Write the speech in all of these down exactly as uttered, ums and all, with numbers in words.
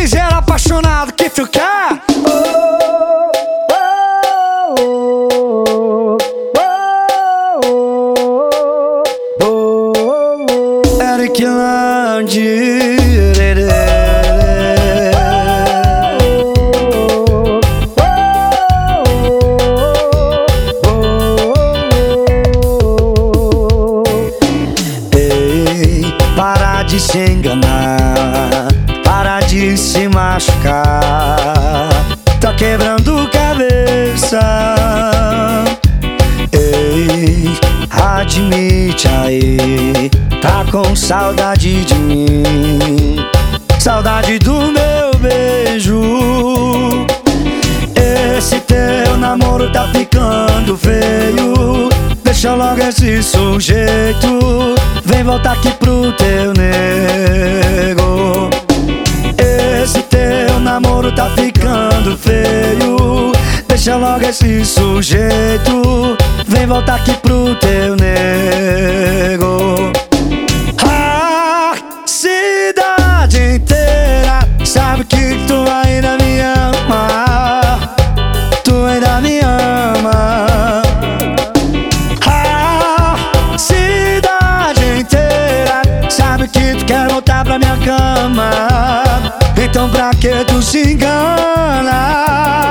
ligeiro apaixonado que tu quer. Eric Land. Para de se enganar, para de se machucar, tá quebrando cabeça. Ei, admite aí, tá com saudade de mim, saudade do meu beijo. Esse teu namoro tá ficando feio, deixa logo esse sujeito, vem voltar aqui pro teu nego. Esse teu namoro tá ficando feio, deixa logo esse sujeito, vem voltar aqui pro teu nego. A cidade inteira sabe que tu ainda me ama, tu ainda me ama. Que tu quer voltar pra minha cama, então pra que tu se engana?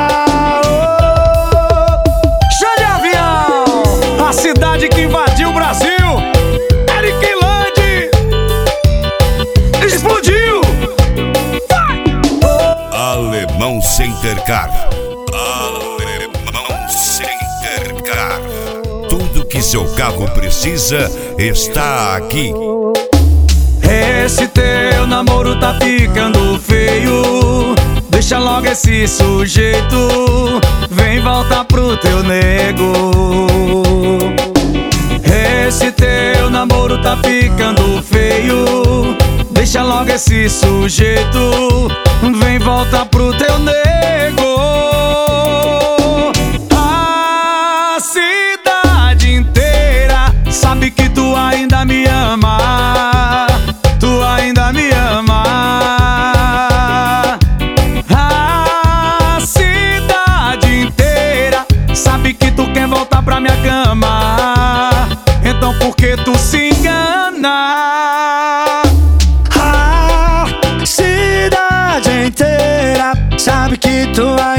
Oh! Show de avião! A cidade que invadiu o Brasil, Eric Land explodiu! Vai! Oh! Alemão Center Car. Alemão Center Car. Tudo que seu carro precisa está aqui. Esse teu namoro tá ficando feio, deixa logo esse sujeito, vem voltar pro teu nego. Esse teu namoro tá ficando feio, deixa logo esse sujeito, vem voltar pro teu nego. A cidade inteira sabe que tu ainda me ama, tu ainda me ama. A cidade inteira sabe que tu quer voltar pra minha cama, então por que tu se engana? A cidade inteira sabe que tu